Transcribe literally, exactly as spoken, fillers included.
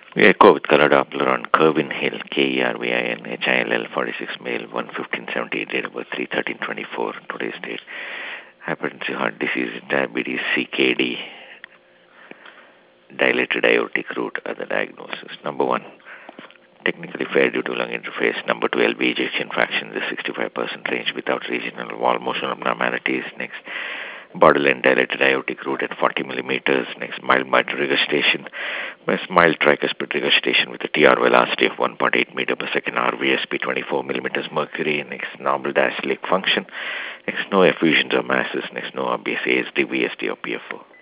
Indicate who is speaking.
Speaker 1: We echo with color Doppler on Kervin Hill, K E R V I N H I L L, forty-six male, one fifteen seventy-eight, date of birth three thirteen twenty-four, today's date. Hypertension, heart disease, diabetes, C K D, dilated aortic root are the diagnosis. Number one, technically fair due to lung interface. Number two, L V ejection fraction in the sixty-five percent range without regional wall motion abnormalities. Next, borderline dilated aortic root at forty millimeters. Next, mild mitral regurgitation. Next, mild tricuspid regurgitation with a T R velocity of one point eight meter per second, R V S P twenty-four millimeters mercury. Next, normal diastolic function. Next, no effusions or masses. Next, no obvious A S D, V S D, or P F O.